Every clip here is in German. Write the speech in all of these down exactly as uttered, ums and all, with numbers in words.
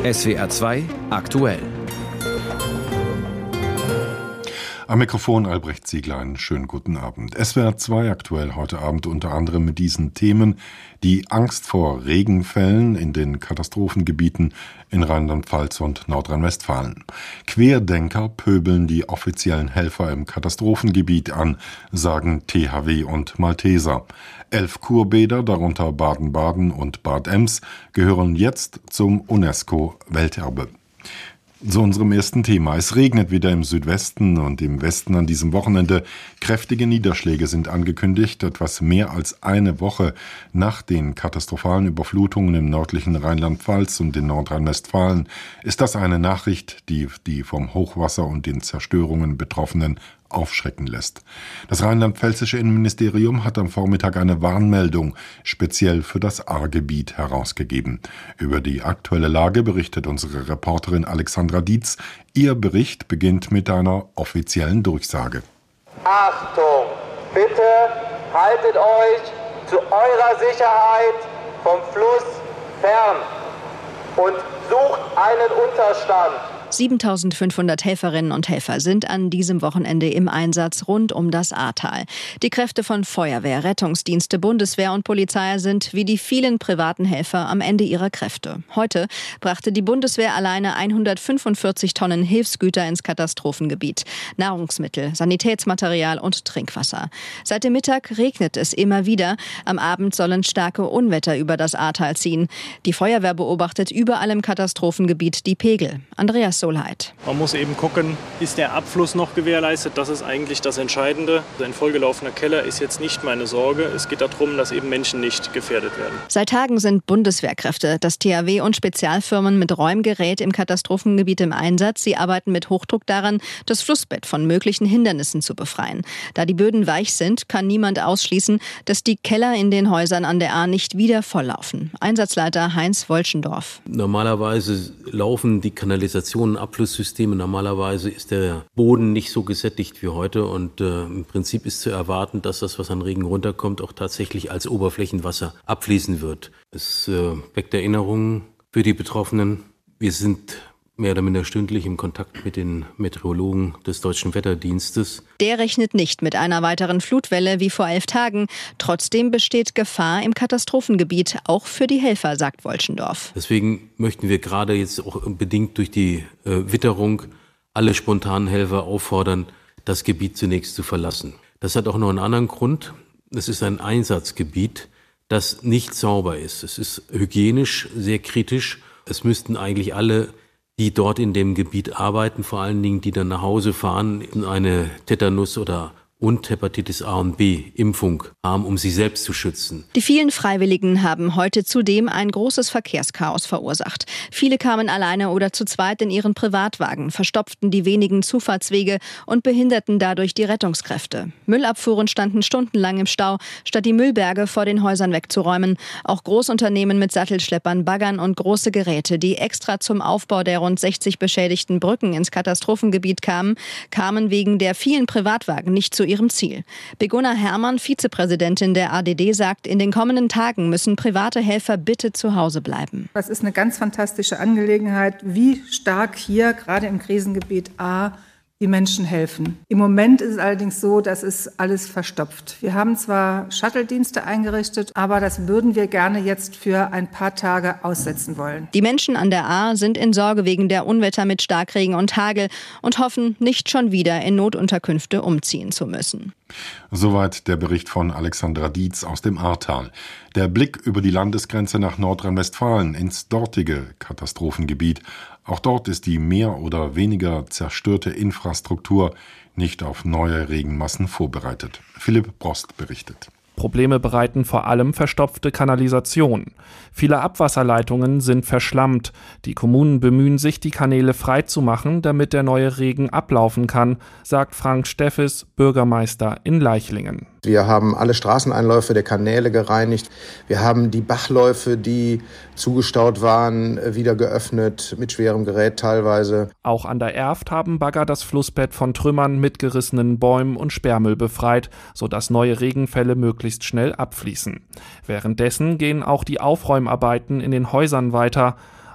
S W R zwei aktuell. Am Mikrofon Albrecht Ziegler, einen schönen guten Abend. S W R zwei aktuell heute Abend unter anderem mit diesen Themen: die Angst vor Regenfällen in den Katastrophengebieten in Rheinland-Pfalz und Nordrhein-Westfalen. Querdenker pöbeln die offiziellen Helfer im Katastrophengebiet an, sagen T H W und Malteser. Elf Kurbäder, darunter Baden-Baden und Bad Ems, gehören jetzt zum UNESCO-Welterbe. Zu unserem ersten Thema. Es regnet wieder im Südwesten und im Westen an diesem Wochenende. Kräftige Niederschläge sind angekündigt. Etwas mehr als eine Woche nach den katastrophalen Überflutungen im nördlichen Rheinland-Pfalz und in Nordrhein-Westfalen ist das eine Nachricht, die die vom Hochwasser und den Zerstörungen Betroffenen aufschrecken lässt. Das rheinland-pfälzische Innenministerium hat am Vormittag eine Warnmeldung speziell für das Ahrgebiet herausgegeben. Über die aktuelle Lage berichtet unsere Reporterin Alexandra Dietz. Ihr Bericht beginnt mit einer offiziellen Durchsage. Achtung! Bitte haltet euch zu eurer Sicherheit vom Fluss fern und sucht einen Unterstand. siebentausendfünfhundert Helferinnen und Helfer sind an diesem Wochenende im Einsatz rund um das Ahrtal. Die Kräfte von Feuerwehr, Rettungsdienste, Bundeswehr und Polizei sind wie die vielen privaten Helfer am Ende ihrer Kräfte. Heute brachte die Bundeswehr alleine hundertfünfundvierzig Tonnen Hilfsgüter ins Katastrophengebiet. Nahrungsmittel, Sanitätsmaterial und Trinkwasser. Seit dem Mittag regnet es immer wieder. Am Abend sollen starke Unwetter über das Ahrtal ziehen. Die Feuerwehr beobachtet überall im Katastrophengebiet die Pegel. Andreas Solheit. Man muss eben gucken, ist der Abfluss noch gewährleistet? Das ist eigentlich das Entscheidende. Ein vollgelaufener Keller ist jetzt nicht meine Sorge. Es geht darum, dass eben Menschen nicht gefährdet werden. Seit Tagen sind Bundeswehrkräfte, das T H W und Spezialfirmen mit Räumgerät im Katastrophengebiet im Einsatz. Sie arbeiten mit Hochdruck daran, das Flussbett von möglichen Hindernissen zu befreien. Da die Böden weich sind, kann niemand ausschließen, dass die Keller in den Häusern an der Ahr nicht wieder volllaufen. Einsatzleiter Heinz Wolschendorf. Normalerweise laufen die Kanalisationen, Abflusssysteme. Normalerweise ist der Boden nicht so gesättigt wie heute und äh, im Prinzip ist zu erwarten, dass das, was an Regen runterkommt, auch tatsächlich als Oberflächenwasser abfließen wird. Es äh, weckt Erinnerungen für die Betroffenen. Wir sind mehr oder minder stündlich im Kontakt mit den Meteorologen des Deutschen Wetterdienstes. Der rechnet nicht mit einer weiteren Flutwelle wie vor elf Tagen. Trotzdem besteht Gefahr im Katastrophengebiet, auch für die Helfer, sagt Wolschendorf. Deswegen möchten wir gerade jetzt auch bedingt durch die äh, Witterung alle spontanen Helfer auffordern, das Gebiet zunächst zu verlassen. Das hat auch noch einen anderen Grund. Es ist ein Einsatzgebiet, das nicht sauber ist. Es ist hygienisch sehr kritisch. Es müssten eigentlich alle, die dort in dem Gebiet arbeiten, vor allen Dingen, die dann nach Hause fahren, eine Tetanus- oder und Hepatitis A und B Impfung haben, um sich selbst zu schützen. Die vielen Freiwilligen haben heute zudem ein großes Verkehrschaos verursacht. Viele kamen alleine oder zu zweit in ihren Privatwagen, verstopften die wenigen Zufahrtswege und behinderten dadurch die Rettungskräfte. Müllabfuhren standen stundenlang im Stau, statt die Müllberge vor den Häusern wegzuräumen. Auch Großunternehmen mit Sattelschleppern, Baggern und große Geräte, die extra zum Aufbau der rund sechzig beschädigten Brücken ins Katastrophengebiet kamen, kamen wegen der vielen Privatwagen nicht zu ihrem Ziel. Begona Herrmann, Vizepräsidentin der A D D, sagt, in den kommenden Tagen müssen private Helfer bitte zu Hause bleiben. Das ist eine ganz fantastische Angelegenheit, wie stark hier gerade im Krisengebiet A die Menschen helfen. Im Moment ist es allerdings so, dass es alles verstopft. Wir haben zwar Shuttle-Dienste eingerichtet, aber das würden wir gerne jetzt für ein paar Tage aussetzen wollen. Die Menschen an der Ahr sind in Sorge wegen der Unwetter mit Starkregen und Hagel und hoffen, nicht schon wieder in Notunterkünfte umziehen zu müssen. Soweit der Bericht von Alexandra Dietz aus dem Ahrtal. Der Blick über die Landesgrenze nach Nordrhein-Westfalen ins dortige Katastrophengebiet. Auch dort ist die mehr oder weniger zerstörte Infrastruktur nicht auf neue Regenmassen vorbereitet. Philipp Brost berichtet. Probleme bereiten vor allem verstopfte Kanalisationen. Viele Abwasserleitungen sind verschlammt. Die Kommunen bemühen sich, die Kanäle freizumachen, damit der neue Regen ablaufen kann, sagt Frank Steffes, Bürgermeister in Leichlingen. Wir haben alle Straßeneinläufe der Kanäle gereinigt. Wir haben die Bachläufe, die zugestaut waren, wieder geöffnet, mit schwerem Gerät teilweise. Auch an der Erft haben Bagger das Flussbett von Trümmern, mitgerissenen Bäumen und Sperrmüll befreit, sodass neue Regenfälle möglichst schnell abfließen. Währenddessen gehen auch die Aufräumarbeiten in den Häusern weiter.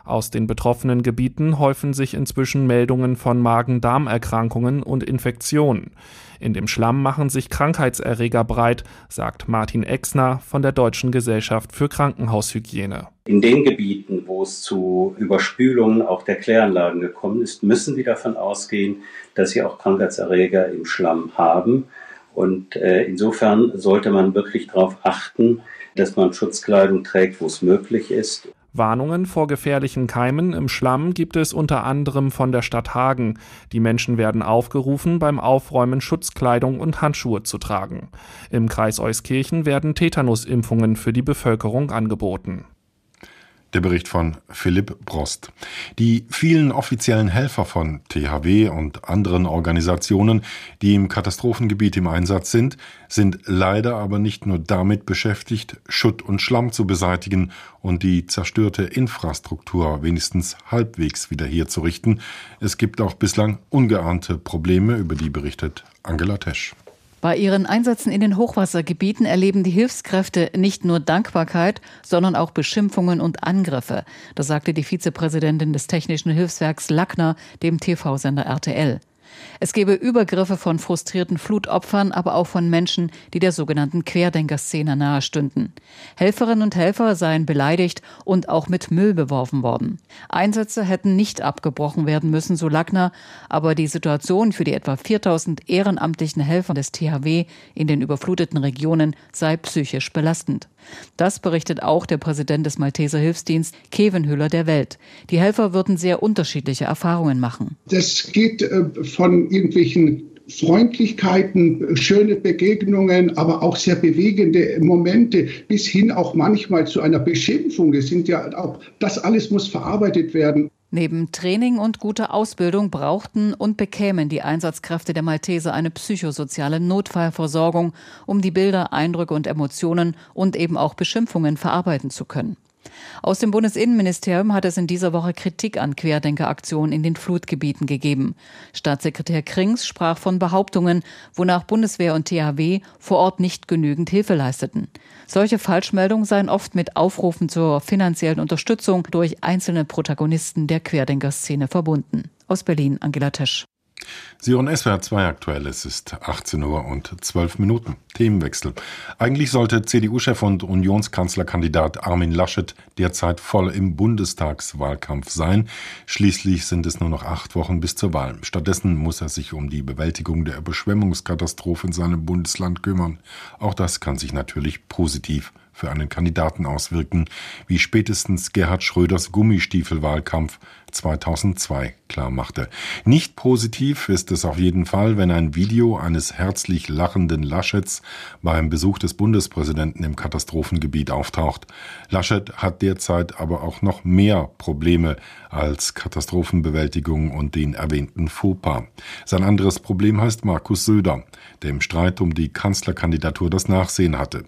Aus den betroffenen Gebieten häufen sich inzwischen Meldungen von Magen-Darm-Erkrankungen und Infektionen. In dem Schlamm machen sich Krankheitserreger breit, sagt Martin Exner von der Deutschen Gesellschaft für Krankenhaushygiene. In den Gebieten, wo es zu Überspülungen auch der Kläranlagen gekommen ist, müssen wir davon ausgehen, dass sie auch Krankheitserreger im Schlamm haben. Und äh, insofern sollte man wirklich darauf achten, dass man Schutzkleidung trägt, wo es möglich ist. Warnungen vor gefährlichen Keimen im Schlamm gibt es unter anderem von der Stadt Hagen. Die Menschen werden aufgerufen, beim Aufräumen Schutzkleidung und Handschuhe zu tragen. Im Kreis Euskirchen werden Tetanusimpfungen für die Bevölkerung angeboten. Der Bericht von Philipp Brost. Die vielen offiziellen Helfer von T H W und anderen Organisationen, die im Katastrophengebiet im Einsatz sind, sind leider aber nicht nur damit beschäftigt, Schutt und Schlamm zu beseitigen und die zerstörte Infrastruktur wenigstens halbwegs wieder herzurichten. Es gibt auch bislang ungeahnte Probleme, über die berichtet Angela Tesch. Bei ihren Einsätzen in den Hochwassergebieten erleben die Hilfskräfte nicht nur Dankbarkeit, sondern auch Beschimpfungen und Angriffe. Das sagte die Vizepräsidentin des Technischen Hilfswerks Lackner dem T V-Sender R T L. Es gebe Übergriffe von frustrierten Flutopfern, aber auch von Menschen, die der sogenannten Querdenker-Szene nahestünden. Helferinnen und Helfer seien beleidigt und auch mit Müll beworfen worden. Einsätze hätten nicht abgebrochen werden müssen, so Lackner, aber die Situation für die etwa viertausend ehrenamtlichen Helfer des T H W in den überfluteten Regionen sei psychisch belastend. Das berichtet auch der Präsident des Malteser Hilfsdienst, Kevin Hüller der Welt. Die Helfer würden sehr unterschiedliche Erfahrungen machen. Das geht äh, von irgendwelchen Freundlichkeiten, schöne Begegnungen, aber auch sehr bewegende Momente bis hin auch manchmal zu einer Beschimpfung. Das sind ja auch, das alles muss verarbeitet werden. Neben Training und guter Ausbildung brauchten und bekämen die Einsatzkräfte der Malteser eine psychosoziale Notfallversorgung, um die Bilder, Eindrücke und Emotionen und eben auch Beschimpfungen verarbeiten zu können. Aus dem Bundesinnenministerium hat es in dieser Woche Kritik an Querdenkeraktionen in den Flutgebieten gegeben. Staatssekretär Krings sprach von Behauptungen, wonach Bundeswehr und T H W vor Ort nicht genügend Hilfe leisteten. Solche Falschmeldungen seien oft mit Aufrufen zur finanziellen Unterstützung durch einzelne Protagonisten der Querdenkerszene verbunden. Aus Berlin, Angela Tesch. Sie hören S W R zwei aktuell, es ist achtzehn Uhr und zwölf Minuten. Themenwechsel. Eigentlich sollte C D U-Chef und Unionskanzlerkandidat Armin Laschet derzeit voll im Bundestagswahlkampf sein. Schließlich sind es nur noch acht Wochen bis zur Wahl. Stattdessen muss er sich um die Bewältigung der Überschwemmungskatastrophe in seinem Bundesland kümmern. Auch das kann sich natürlich positiv für einen Kandidaten auswirken, wie spätestens Gerhard Schröders Gummistiefelwahlkampf zweitausendzwei klar machte. Nicht positiv ist es auf jeden Fall, wenn ein Video eines herzlich lachenden Laschets beim Besuch des Bundespräsidenten im Katastrophengebiet auftaucht. Laschet hat derzeit aber auch noch mehr Probleme als Katastrophenbewältigung und den erwähnten Fauxpas. Sein anderes Problem heißt Markus Söder, der im Streit um die Kanzlerkandidatur das Nachsehen hatte.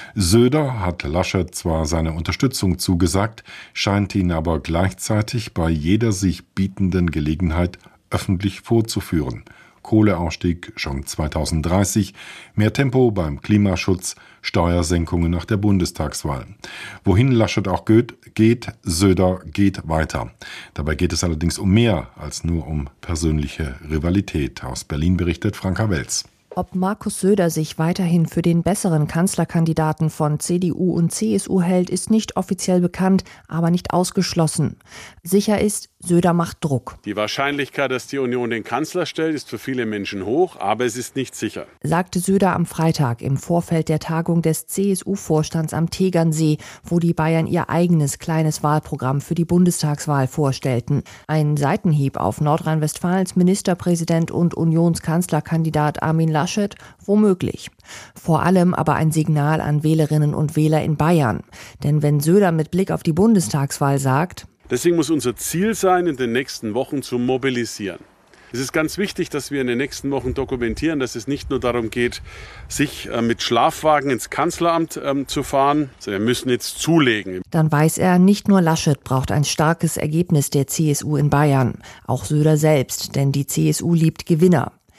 Söder hat Laschet zwar seine Unterstützung zugesagt, scheint ihn aber gleichzeitig bei jeder sich bietenden Gelegenheit öffentlich vorzuführen. Kohleausstieg schon zweitausenddreißig, mehr Tempo beim Klimaschutz, Steuersenkungen nach der Bundestagswahl. Wohin Laschet auch geht, Söder geht weiter. Dabei geht es allerdings um mehr als nur um persönliche Rivalität. Aus Berlin berichtet Franka Welz. Ob Markus Söder sich weiterhin für den besseren Kanzlerkandidaten von C D U und C S U hält, ist nicht offiziell bekannt, aber nicht ausgeschlossen. Sicher ist, Söder macht Druck. Die Wahrscheinlichkeit, dass die Union den Kanzler stellt, ist für viele Menschen hoch, aber es ist nicht sicher, sagte Söder am Freitag im Vorfeld der Tagung des C S U-Vorstands am Tegernsee, wo die Bayern ihr eigenes kleines Wahlprogramm für die Bundestagswahl vorstellten. Ein Seitenhieb auf Nordrhein-Westfalens Ministerpräsident und Unionskanzlerkandidat Armin Laschet? Womöglich. Vor allem aber ein Signal an Wählerinnen und Wähler in Bayern. Denn wenn Söder mit Blick auf die Bundestagswahl sagt: Deswegen muss unser Ziel sein, in den nächsten Wochen zu mobilisieren. Es ist ganz wichtig, dass wir in den nächsten Wochen dokumentieren, dass es nicht nur darum geht, sich äh, mit Schlafwagen ins Kanzleramt ähm, zu fahren, sondern wir müssen jetzt zulegen. Dann weiß er, nicht nur Laschet braucht ein starkes Ergebnis der C S U in Bayern, auch Söder selbst, denn die C S U liebt Gewinner.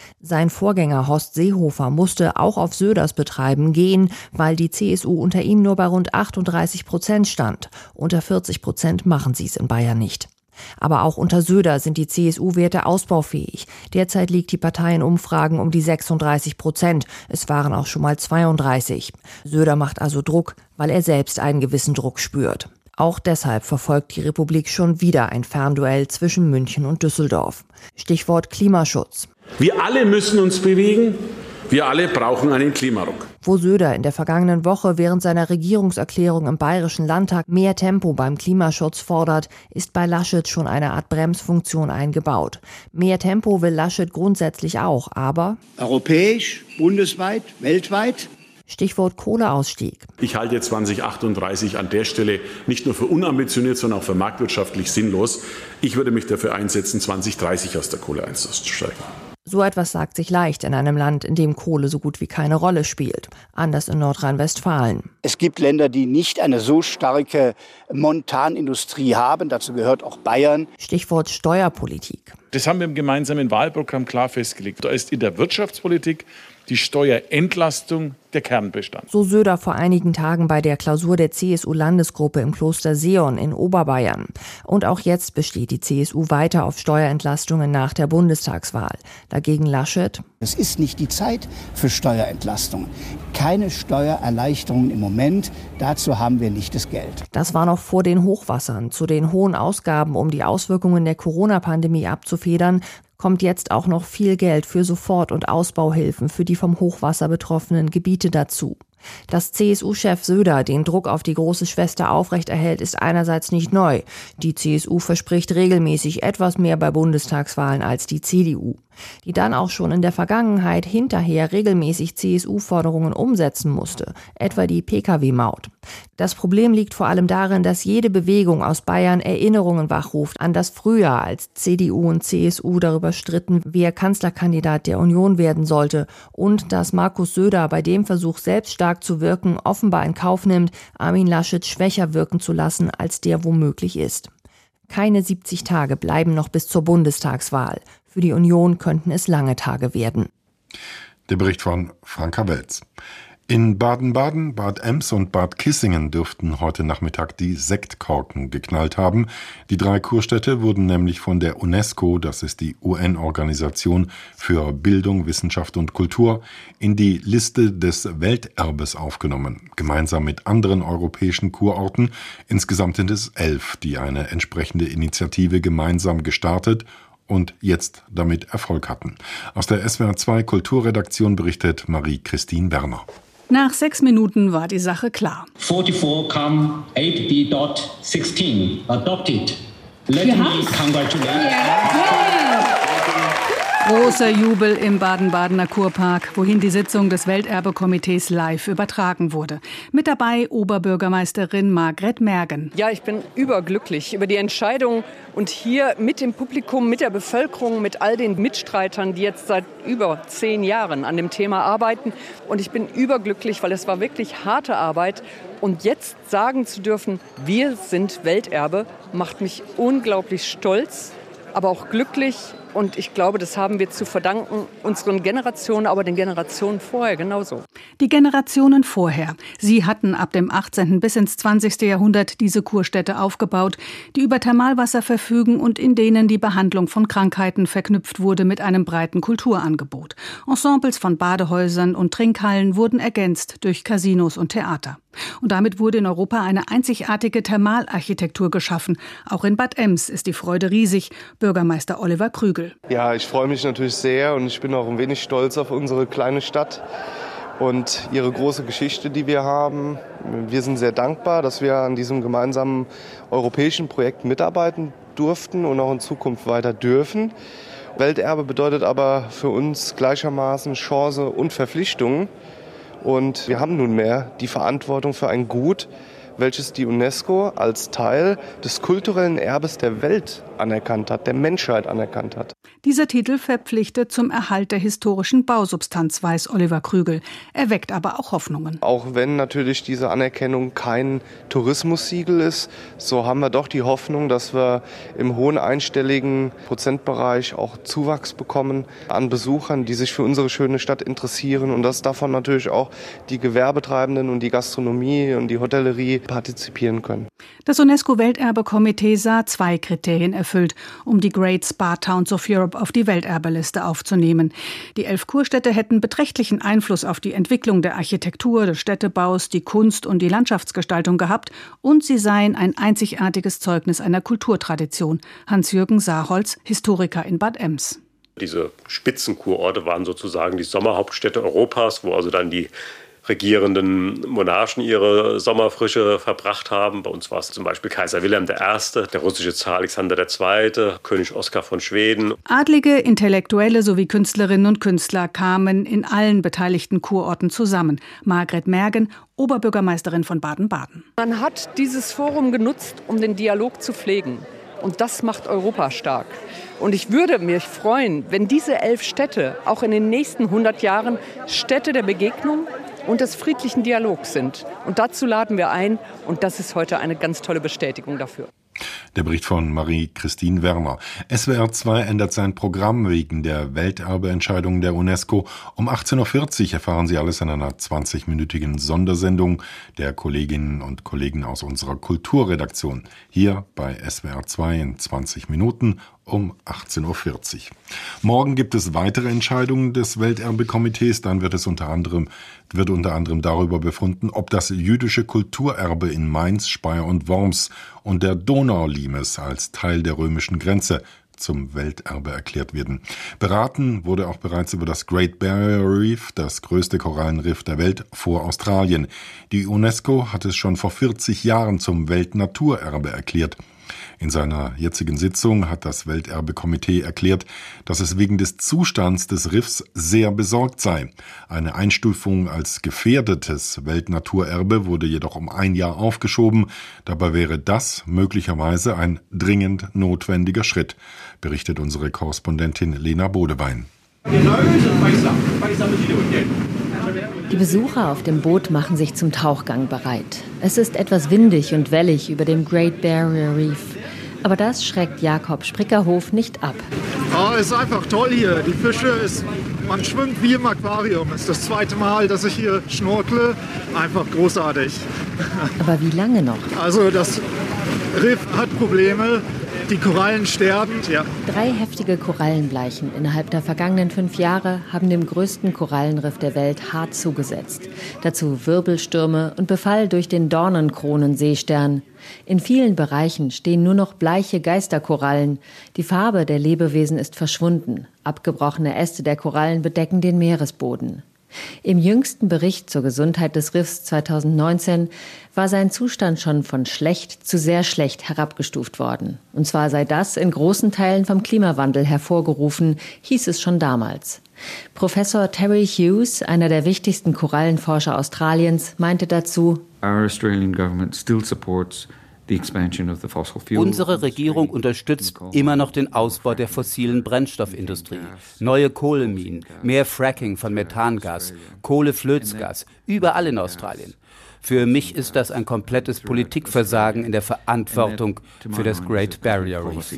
Sein Vorgänger Horst Seehofer musste auch auf Söders Betreiben gehen, weil die C S U unter ihm nur bei rund achtunddreißig Prozent stand. Unter vierzig Prozent machen sie es in Bayern nicht. Aber auch unter Söder sind die C S U-Werte ausbaufähig. Derzeit liegt die Partei in Umfragen um die sechsunddreißig Prozent. Es waren auch schon mal zweiunddreißig. Söder macht also Druck, weil er selbst einen gewissen Druck spürt. Auch deshalb verfolgt die Republik schon wieder ein Fernduell zwischen München und Düsseldorf. Stichwort Klimaschutz. Wir alle müssen uns bewegen. Wir alle brauchen einen Klimaruck. Wo Söder in der vergangenen Woche während seiner Regierungserklärung im Bayerischen Landtag mehr Tempo beim Klimaschutz fordert, ist bei Laschet schon eine Art Bremsfunktion eingebaut. Mehr Tempo will Laschet grundsätzlich auch, aber europäisch, bundesweit, weltweit. Stichwort Kohleausstieg. Ich halte zwanzig achtunddreißig an der Stelle nicht nur für unambitioniert, sondern auch für marktwirtschaftlich sinnlos. Ich würde mich dafür einsetzen, zwanzig dreißig aus der Kohle einzusteigen. So etwas sagt sich leicht in einem Land, in dem Kohle so gut wie keine Rolle spielt. Anders in Nordrhein-Westfalen. Es gibt Länder, die nicht eine so starke Montanindustrie haben. Dazu gehört auch Bayern. Stichwort Steuerpolitik. Das haben wir im gemeinsamen Wahlprogramm klar festgelegt. Da ist in der Wirtschaftspolitik die Steuerentlastung der Kernbestand. So Söder vor einigen Tagen bei der Klausur der C S U-Landesgruppe im Kloster Seon in Oberbayern. Und auch jetzt besteht die C S U weiter auf Steuerentlastungen nach der Bundestagswahl. Dagegen Laschet: Es ist nicht die Zeit für Steuerentlastungen. Keine Steuererleichterungen im Moment. Dazu haben wir nicht das Geld. Das war noch vor den Hochwassern. Zu den hohen Ausgaben, um die Auswirkungen der Corona-Pandemie abzufedern, kommt jetzt auch noch viel Geld für Sofort- und Ausbauhilfen für die vom Hochwasser betroffenen Gebiete dazu. Dass C S U-Chef Söder den Druck auf die große Schwester aufrechterhält, ist einerseits nicht neu. Die C S U verspricht regelmäßig etwas mehr bei Bundestagswahlen als die C D U, die dann auch schon in der Vergangenheit hinterher regelmäßig C S U-Forderungen umsetzen musste, etwa die P K W-Maut. Das Problem liegt vor allem darin, dass jede Bewegung aus Bayern Erinnerungen wachruft an das Frühjahr, als C D U und C S U darüber stritten, wer Kanzlerkandidat der Union werden sollte, und dass Markus Söder bei dem Versuch, selbst stark zu wirken, offenbar in Kauf nimmt, Armin Laschet schwächer wirken zu lassen, als der womöglich ist. Keine siebzig Tage bleiben noch bis zur Bundestagswahl. Für die Union könnten es lange Tage werden. Der Bericht von Franka Welz. In Baden-Baden, Bad Ems und Bad Kissingen dürften heute Nachmittag die Sektkorken geknallt haben. Die drei Kurstädte wurden nämlich von der UNESCO, das ist die U N-Organisation für Bildung, Wissenschaft und Kultur, in die Liste des Welterbes aufgenommen, gemeinsam mit anderen europäischen Kurorten. Insgesamt sind es elf, die eine entsprechende Initiative gemeinsam gestartet und jetzt damit Erfolg hatten. Aus der S W R zwei Kulturredaktion berichtet Marie-Christine Werner. Nach sechs Minuten war die Sache klar. vierundvierzig, acht B sechzehn adopted. Let me congratulate. Großer Jubel im Baden-Badener Kurpark, wohin die Sitzung des Welterbekomitees live übertragen wurde. Mit dabei Oberbürgermeisterin Margret Mergen. Ja, ich bin überglücklich über die Entscheidung und hier mit dem Publikum, mit der Bevölkerung, mit all den Mitstreitern, die jetzt seit über zehn Jahren an dem Thema arbeiten. Und ich bin überglücklich, weil es war wirklich harte Arbeit. Und jetzt sagen zu dürfen, wir sind Welterbe, macht mich unglaublich stolz, aber auch glücklich. Und ich glaube, das haben wir zu verdanken unseren Generationen, aber den Generationen vorher genauso. Die Generationen vorher. Sie hatten ab dem achtzehnten bis ins zwanzigste Jahrhundert diese Kurstädte aufgebaut, die über Thermalwasser verfügen und in denen die Behandlung von Krankheiten verknüpft wurde mit einem breiten Kulturangebot. Ensembles von Badehäusern und Trinkhallen wurden ergänzt durch Casinos und Theater. Und damit wurde in Europa eine einzigartige Thermalarchitektur geschaffen. Auch in Bad Ems ist die Freude riesig. Bürgermeister Oliver Krügel. Ja, ich freue mich natürlich sehr und ich bin auch ein wenig stolz auf unsere kleine Stadt und ihre große Geschichte, die wir haben. Wir sind sehr dankbar, dass wir an diesem gemeinsamen europäischen Projekt mitarbeiten durften und auch in Zukunft weiter dürfen. Welterbe bedeutet aber für uns gleichermaßen Chance und Verpflichtungen. Und wir haben nunmehr die Verantwortung für ein Gut, welches die UNESCO als Teil des kulturellen Erbes der Welt anerkannt hat, der Menschheit anerkannt hat. Dieser Titel verpflichtet zum Erhalt der historischen Bausubstanz, weiß Oliver Krügel. Er weckt aber auch Hoffnungen. Auch wenn natürlich diese Anerkennung kein Tourismussiegel ist, so haben wir doch die Hoffnung, dass wir im hohen einstelligen Prozentbereich auch Zuwachs bekommen an Besuchern, die sich für unsere schöne Stadt interessieren und dass davon natürlich auch die Gewerbetreibenden und die Gastronomie und die Hotellerie partizipieren können. Das UNESCO-Welterbekomitee sah zwei Kriterien erfüllt, um die Great Spa Towns of Europe auf die Welterbeliste aufzunehmen. Die elf Kurstädte hätten beträchtlichen Einfluss auf die Entwicklung der Architektur, des Städtebaus, die Kunst und die Landschaftsgestaltung gehabt und sie seien ein einzigartiges Zeugnis einer Kulturtradition. Hans-Jürgen Saarholz, Historiker in Bad Ems. Diese Spitzenkurorte waren sozusagen die Sommerhauptstädte Europas, wo also dann die regierenden Monarchen ihre Sommerfrische verbracht haben. Bei uns war es zum Beispiel Kaiser Wilhelm der Erste, der russische Zar Alexander der Zweite, König Oskar von Schweden. Adlige, Intellektuelle sowie Künstlerinnen und Künstler kamen in allen beteiligten Kurorten zusammen. Margret Mergen, Oberbürgermeisterin von Baden-Baden. Man hat dieses Forum genutzt, um den Dialog zu pflegen. Und das macht Europa stark. Und ich würde mich freuen, wenn diese elf Städte auch in den nächsten hundert Jahren Städte der Begegnung und des friedlichen Dialogs sind. Und dazu laden wir ein. Und das ist heute eine ganz tolle Bestätigung dafür. Der Bericht von Marie-Christine Werner. S W R zwei ändert sein Programm wegen der Welterbeentscheidung der UNESCO. Um achtzehn Uhr vierzig erfahren Sie alles in einer zwanzigminütigen Sondersendung der Kolleginnen und Kollegen aus unserer Kulturredaktion. Hier bei S W R zwei in zwanzig Minuten um achtzehn Uhr vierzig. Morgen gibt es weitere Entscheidungen des Welterbekomitees. Dann wird es unter anderem, wird unter anderem darüber befunden, ob das jüdische Kulturerbe in Mainz, Speyer und Worms und der Donaulimes als Teil der römischen Grenze zum Welterbe erklärt werden. Beraten wurde auch bereits über das Great Barrier Reef, das größte Korallenriff der Welt vor Australien. Die UNESCO hat es schon vor vierzig Jahren zum Weltnaturerbe erklärt. In seiner jetzigen Sitzung hat das Welterbekomitee erklärt, dass es wegen des Zustands des Riffs sehr besorgt sei. Eine Einstufung als gefährdetes Weltnaturerbe wurde jedoch um ein Jahr aufgeschoben. Dabei wäre das möglicherweise ein dringend notwendiger Schritt, berichtet unsere Korrespondentin Lena Bodewein. Die Besucher auf dem Boot machen sich zum Tauchgang bereit. Es ist etwas windig und wellig über dem Great Barrier Reef. Aber das schreckt Jakob Sprickerhof nicht ab. Oh, es ist einfach toll hier. Die Fische, ist, man schwimmt wie im Aquarium. Es ist das zweite Mal, dass ich hier schnorkle. Einfach großartig. Aber wie lange noch? Also das Riff hat Probleme. Die Korallen sterben, ja. Drei heftige Korallenbleichen innerhalb der vergangenen fünf Jahre haben dem größten Korallenriff der Welt hart zugesetzt. Dazu Wirbelstürme und Befall durch den Dornenkronenseestern. In vielen Bereichen stehen nur noch bleiche Geisterkorallen. Die Farbe der Lebewesen ist verschwunden. Abgebrochene Äste der Korallen bedecken den Meeresboden. Im jüngsten Bericht zur Gesundheit des Riffs zweitausendneunzehn war sein Zustand schon von schlecht zu sehr schlecht herabgestuft worden. Und zwar sei das in großen Teilen vom Klimawandel hervorgerufen, hieß es schon damals. Professor Terry Hughes, einer der wichtigsten Korallenforscher Australiens, meinte dazu: Our Australian government still supports Unsere Regierung unterstützt immer noch den Ausbau der fossilen Brennstoffindustrie, neue Kohleminen, mehr Fracking von Methangas, Kohleflötsgas, überall in Australien. Für mich ist das ein komplettes Politikversagen in der Verantwortung für das Great Barrier Reef.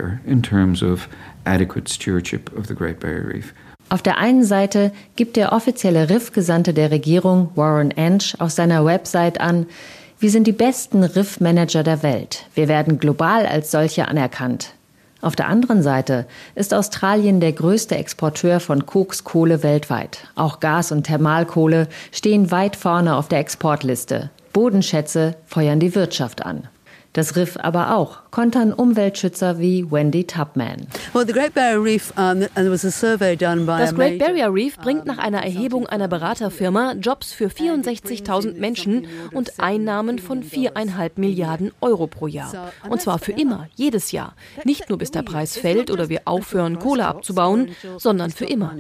Auf der einen Seite gibt der offizielle Riffgesandte der Regierung, Warren Entsch, auf seiner Website an: Wir sind die besten Riffmanager der Welt. Wir werden global als solche anerkannt. Auf der anderen Seite ist Australien der größte Exporteur von Kokskohle weltweit. Auch Gas und Thermalkohle stehen weit vorne auf der Exportliste. Bodenschätze feuern die Wirtschaft an. Das Riff aber auch, kontern Umweltschützer wie Wendy Tubman. Das Great Barrier Reef bringt nach einer Erhebung einer Beraterfirma Jobs für vierundsechzigtausend Menschen und Einnahmen von viereinhalb Milliarden Euro pro Jahr. Und zwar für immer, jedes Jahr. Nicht nur bis der Preis fällt oder wir aufhören, Kohle abzubauen, sondern für immer.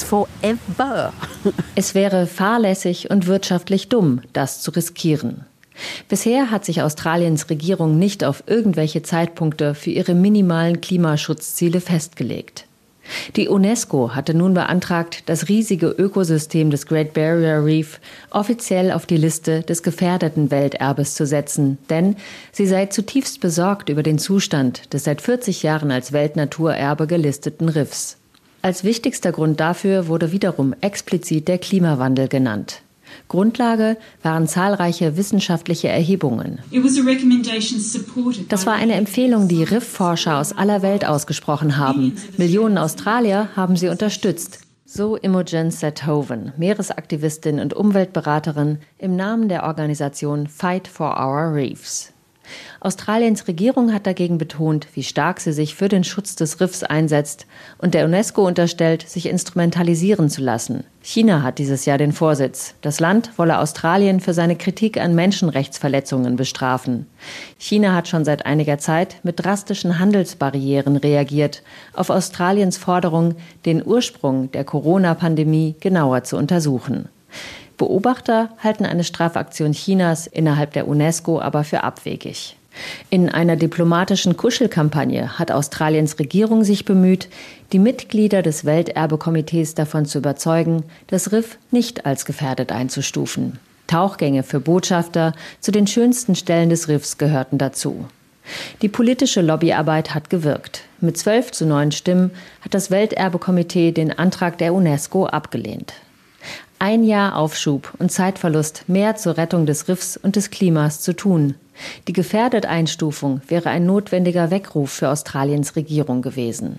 Es wäre fahrlässig und wirtschaftlich dumm, das zu riskieren. Bisher hat sich Australiens Regierung nicht auf irgendwelche Zeitpunkte für ihre minimalen Klimaschutzziele festgelegt. Die UNESCO hatte nun beantragt, das riesige Ökosystem des Great Barrier Reef offiziell auf die Liste des gefährdeten Welterbes zu setzen, denn sie sei zutiefst besorgt über den Zustand des seit vierzig Jahren als Weltnaturerbe gelisteten Riffs. Als wichtigster Grund dafür wurde wiederum explizit der Klimawandel genannt. Grundlage waren zahlreiche wissenschaftliche Erhebungen. Das war eine Empfehlung, die Riffforscher aus aller Welt ausgesprochen haben. Millionen Australier haben sie unterstützt. So Imogen Sethoven, Meeresaktivistin und Umweltberaterin im Namen der Organisation Fight for Our Reefs. Australiens Regierung hat dagegen betont, wie stark sie sich für den Schutz des Riffs einsetzt und der UNESCO unterstellt, sich instrumentalisieren zu lassen. China hat dieses Jahr den Vorsitz. Das Land wolle Australien für seine Kritik an Menschenrechtsverletzungen bestrafen. China hat schon seit einiger Zeit mit drastischen Handelsbarrieren reagiert, auf Australiens Forderung, den Ursprung der Corona-Pandemie genauer zu untersuchen. Beobachter halten eine Strafaktion Chinas innerhalb der UNESCO aber für abwegig. In einer diplomatischen Kuschelkampagne hat Australiens Regierung sich bemüht, die Mitglieder des Welterbekomitees davon zu überzeugen, das Riff nicht als gefährdet einzustufen. Tauchgänge für Botschafter zu den schönsten Stellen des Riffs gehörten dazu. Die politische Lobbyarbeit hat gewirkt. Mit zwölf zu neun Stimmen hat das Welterbekomitee den Antrag der UNESCO abgelehnt. Ein Jahr Aufschub und Zeitverlust, mehr zur Rettung des Riffs und des Klimas zu tun. Die gefährdete Einstufung wäre ein notwendiger Weckruf für Australiens Regierung gewesen.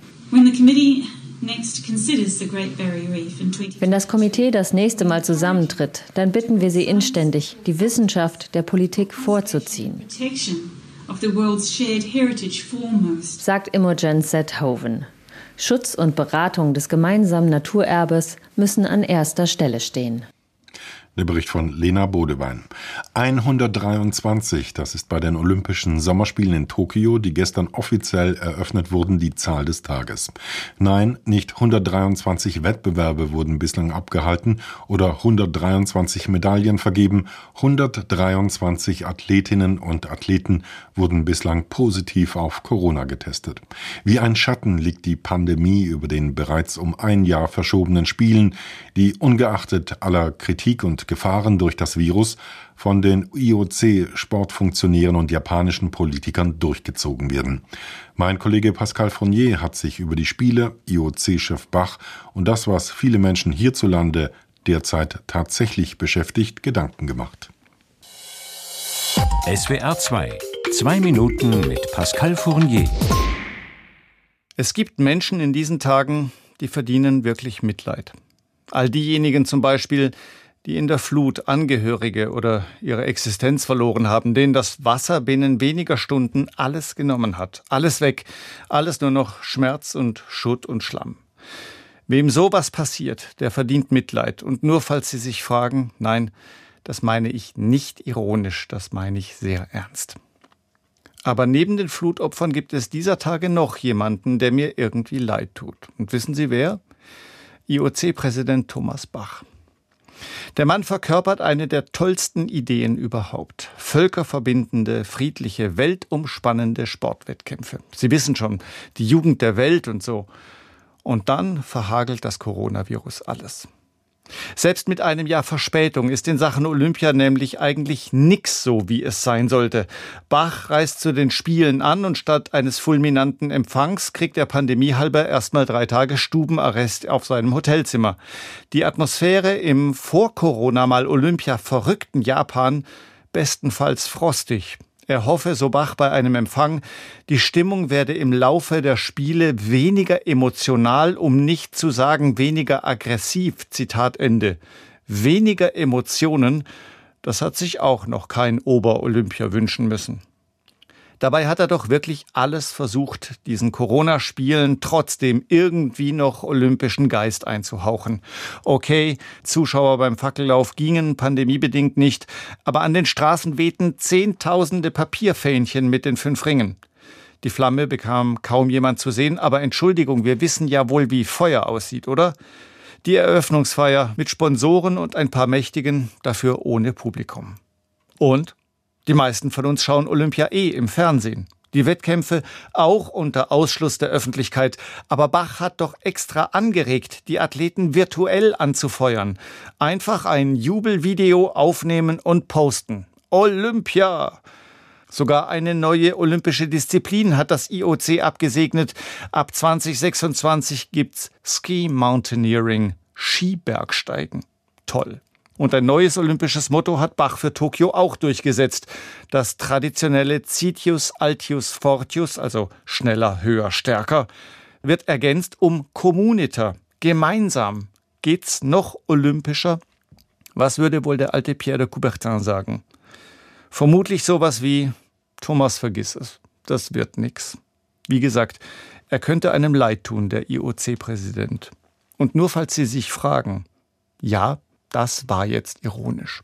Wenn das Komitee das nächste Mal zusammentritt, dann bitten wir Sie inständig, die Wissenschaft der Politik vorzuziehen, sagt Imogen Sethoven. Schutz und Beratung des gemeinsamen Naturerbes müssen an erster Stelle stehen. Der Bericht von Lena Bodewein. hundertdreiundzwanzig, das ist bei den Olympischen Sommerspielen in Tokio, die gestern offiziell eröffnet wurden, die Zahl des Tages. Nein, nicht hundertdreiundzwanzig Wettbewerbe wurden bislang abgehalten oder hundertdreiundzwanzig Medaillen vergeben. hundertdreiundzwanzig Athletinnen und Athleten wurden bislang positiv auf Corona getestet. Wie ein Schatten liegt die Pandemie über den bereits um ein Jahr verschobenen Spielen, die ungeachtet aller Kritik und Gefahren durch das Virus von den I O C-Sportfunktionären und japanischen Politikern durchgezogen werden. Mein Kollege Pascal Fournier hat sich über die Spiele, I O C-Chef Bach und das, was viele Menschen hierzulande derzeit tatsächlich beschäftigt, Gedanken gemacht. S W R zwei. Zwei Minuten mit Pascal Fournier. Es gibt Menschen in diesen Tagen, die verdienen wirklich Mitleid. All diejenigen zum Beispiel, die in der Flut Angehörige oder ihre Existenz verloren haben, denen das Wasser binnen weniger Stunden alles genommen hat. Alles weg, alles nur noch Schmerz und Schutt und Schlamm. Wem sowas passiert, der verdient Mitleid. Und nur falls Sie sich fragen, nein, das meine ich nicht ironisch, das meine ich sehr ernst. Aber neben den Flutopfern gibt es dieser Tage noch jemanden, der mir irgendwie leid tut. Und wissen Sie wer? I O C-Präsident Thomas Bach. Der Mann verkörpert eine der tollsten Ideen überhaupt. Völkerverbindende, friedliche, weltumspannende Sportwettkämpfe. Sie wissen schon, die Jugend der Welt und so. Und dann verhagelt das Coronavirus alles. Selbst mit einem Jahr Verspätung ist in Sachen Olympia nämlich eigentlich nix so, wie es sein sollte. Bach reist zu den Spielen an und statt eines fulminanten Empfangs kriegt er pandemiehalber erstmal drei Tage Stubenarrest auf seinem Hotelzimmer. Die Atmosphäre im vor Corona mal Olympia verrückten Japan bestenfalls frostig. Er hoffe, so Bach bei einem Empfang, die Stimmung werde im Laufe der Spiele weniger emotional, um nicht zu sagen weniger aggressiv, Zitat Ende. Weniger Emotionen, das hat sich auch noch kein Ober-Olympia wünschen müssen. Dabei hat er doch wirklich alles versucht, diesen Corona-Spielen trotzdem irgendwie noch olympischen Geist einzuhauchen. Okay, Zuschauer beim Fackellauf gingen pandemiebedingt nicht, aber an den Straßen wehten zehntausende Papierfähnchen mit den fünf Ringen. Die Flamme bekam kaum jemand zu sehen, aber Entschuldigung, wir wissen ja wohl, wie Feuer aussieht, oder? Die Eröffnungsfeier mit Sponsoren und ein paar Mächtigen, dafür ohne Publikum. Und? Die meisten von uns schauen Olympia eh im Fernsehen. Die Wettkämpfe auch unter Ausschluss der Öffentlichkeit. Aber Bach hat doch extra angeregt, die Athleten virtuell anzufeuern. Einfach ein Jubelvideo aufnehmen und posten. Olympia! Sogar eine neue olympische Disziplin hat das I O C abgesegnet. Ab zwanzig sechsundzwanzig gibt's Ski Mountaineering, Skibergsteigen. Toll. Und ein neues olympisches Motto hat Bach für Tokio auch durchgesetzt. Das traditionelle Citius Altius Fortius, also schneller, höher, stärker, wird ergänzt um Communiter, gemeinsam. Geht's noch olympischer? Was würde wohl der alte Pierre de Coubertin sagen? Vermutlich sowas wie: Thomas, vergiss es, das wird nix. Wie gesagt, er könnte einem leid tun, der I O C-Präsident. Und nur falls Sie sich fragen, ja, das war jetzt ironisch.